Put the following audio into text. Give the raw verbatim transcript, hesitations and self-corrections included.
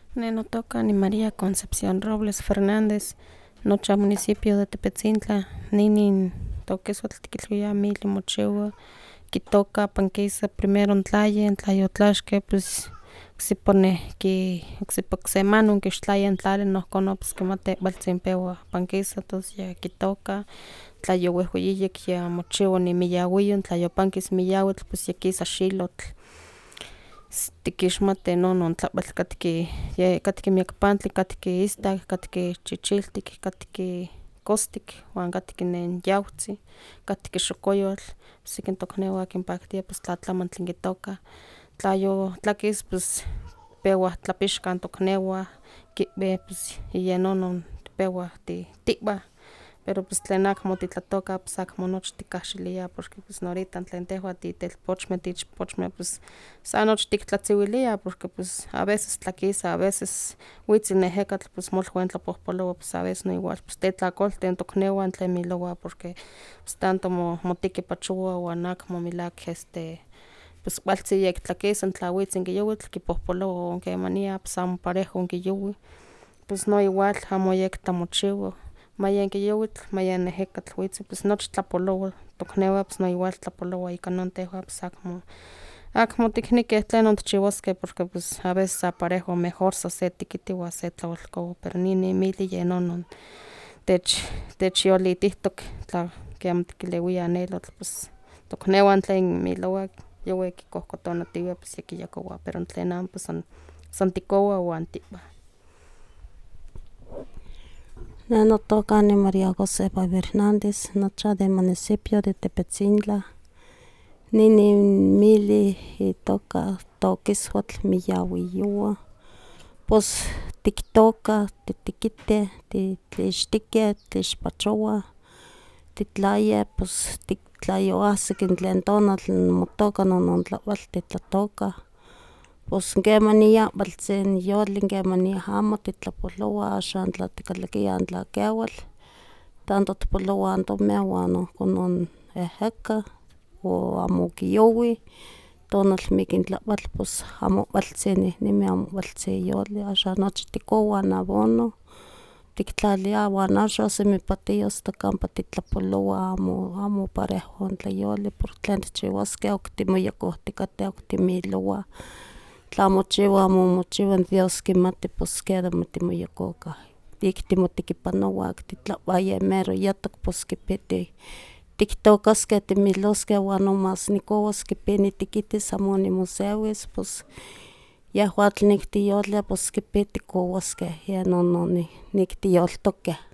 Ne notoka ni María Concepción Robles Fernández, nocha municipio de Tepetzintla, ninin tokisotl tikilhuia mili mochiwa, kitoka pankisa primero n tlaye, n tlayotlaxke pues oksipone ki oksipa okse manon kixtlaya n tlali nohkon no pues kimati kualtzin pewa pankisa tos ya kitoka, tla yowehweyiyek ya mochiwa nimiyawio, tla yopankis miyawitl pues ya kisa xilotl, tikixmati nonon tlapatl katki ye katki miak pantli, katki istak, katki chichiltik, katki kostik, wan katki nen yautzi, katki xokoyotl, seki tokniwan kinpaktia pues tlatlamantli kitoka, tla yotlakis pues pewa tlapixkan tokniwan kibe pues yenonon pewa ti tiwa, pero pues tlen amo titlatoka pues amo nochi tikahxilia porque pues orita tlen tehwan titelpochmeh tiichpochmeh pues san nochi tiktlatziwilia porque pues a veces tlakisa, a veces witz in ejekatl pues molui tlapohpolowa pues a veces noigual pues tetlakoltin tokniwan tlen milowah porque pues tanto mo motekipachowa wan amo melahak este pues kualtzin yektlakisa tla witz in kiyowitl kipohpolowa o kemanian pues amo parejo kiyowi, pues no igual amo yekta mochiwa, maya in kiyowitl, maya in ejekatl witzi pues nochi tlapolowa, tokniwan pues noigual tlapolowa ika non tehwan pues akmo akmo tiknekih tlenon tikchiwaskeh porque pues a veces sa parejo mejor sa se tekiti wan se tlaolkowa, pero ninin mili yenonon tech techyolitihtok tla kiama tikilewia nelotl pues tokniwan tlen milowak yowih kikohkotonatiweh pues yakiyakowah, pero tlen amo pues san san tikowah wan tiwah. Ne notoka ni María Josefa Fernández, nocha de municipio de Tepetzintla, ninin mili itoka tokiswatl miyawiyowah, pos tiktokah, titekiteh, titlixtikeh, tlixpachowah, titlayeh pos tik tla yoahsik tlen tonatl motoka nonon tlahwal titlatokah, pos kemanian kualtzin yoli kemanian amo titlapolowah axan tla tikalakiah tlakewatl tanto tipolowah n tomeh wan nohkon non eheka o amo kiyowih, tonal mikintlahwatl pos amo kualtzin nehnemi, amo kualtzin yoli, axan nochi tikowah n abono, tiktlaliah wan axan semi patioh asta kampa titlapolowah amo amo parejo tlayoli por tlen tikchiwaskeh ok timoyukohtikateh ok timilowah, tla mochiwa amo mochiwa dios kimati pues kemah timoyukokah, ik timotekipanowah ik titlahwah yeh mero yatok pues kipi ti tiktokaskeh timiloskeh wan no mas nikowas kipi nitekitis amo nimosewis pos yehwatl nik tiyoliah pos kipi tikowaskeh yeh nonon nik tiyoltokeh.